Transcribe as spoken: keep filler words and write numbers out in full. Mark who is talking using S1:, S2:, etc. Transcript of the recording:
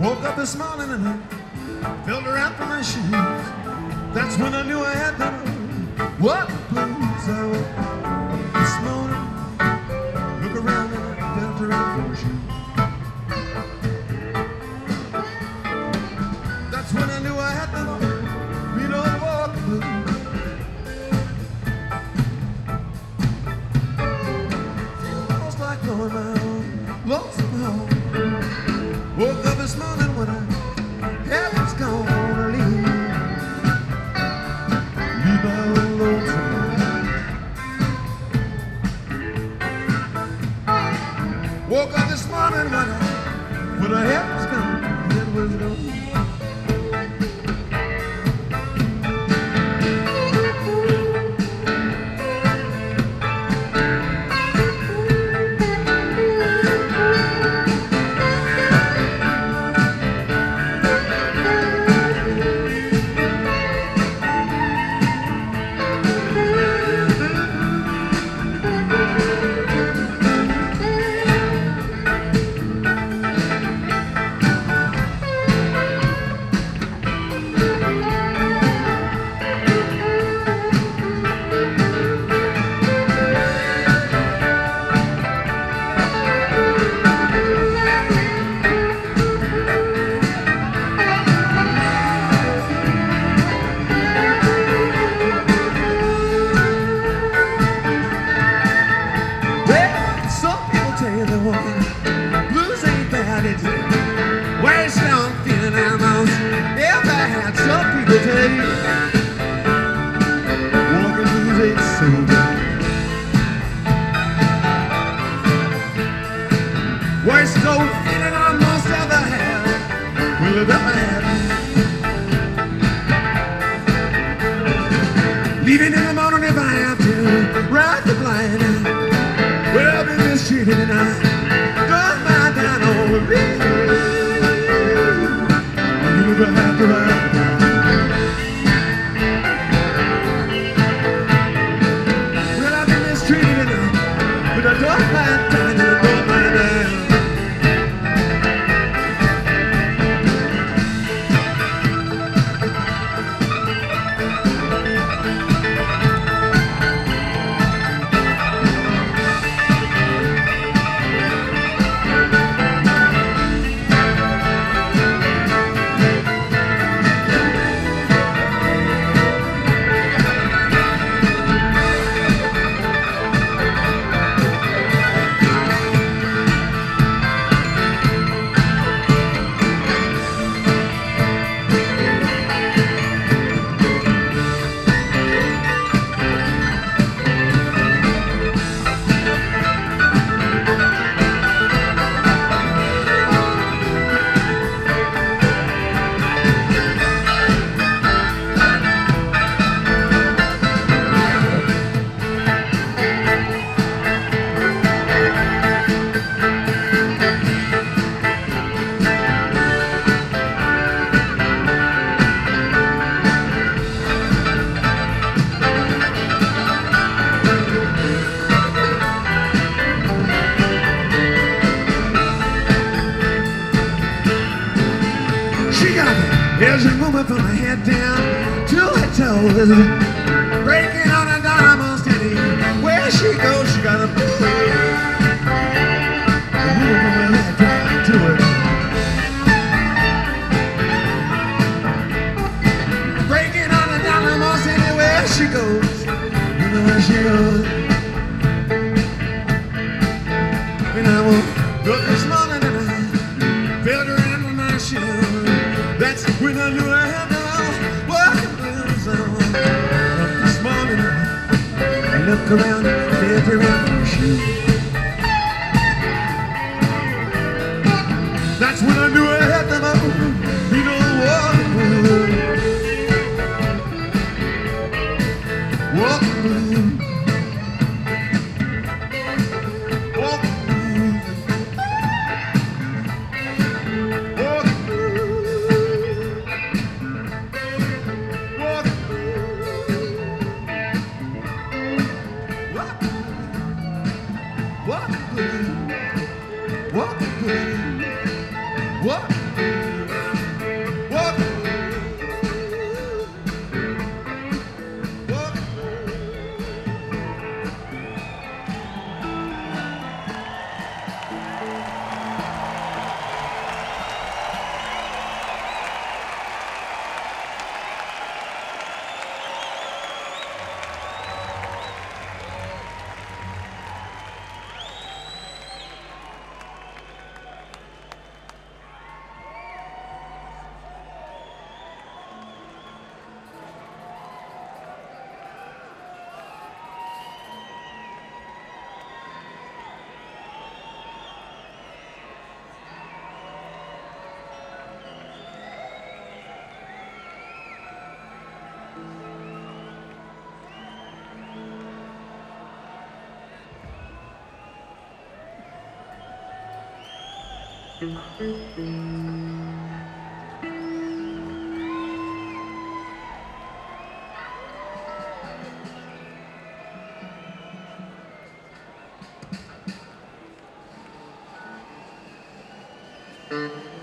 S1: Woke up this morning and I felt around for my shoes. That's when I knew I had to walk the blues. I woke up this morning, look around and I felt around for my shoes. That's when I knew I had to you know, walk the blues. Almost like going my own lonesome home. Woke up this morning when I heaven's gonna leave. Leave my own lonesome home. Woke up this morning when I when I heaven's gone, it was gone. Blues ain't bad, it's waste on feeling animals. If I had some people tell you, walking blues ain't so bad. Worst old feeling I most ever had, will have ever had. Leaving in the morning if I have to, ride the blind. Well, I've been mistreated and I don't mind down over me. You never have to ride. Well, I've been mistreated and I, but I don't mind down, I don't mind down. There's a woman from her head down to her toes, breaking on a dynamo steady. Where she goes, she got a boo. A woman from her head down to her, breaking on a dynamo steady. Where she goes, you know where she goes. And I woke up this morning and I felt her in my shoes. That's when I knew I had to walk the blues on. This morning I look around and felt around for shoes. That's when I knew I had to you know, walk the blues. Walk the blues. What? What? Thank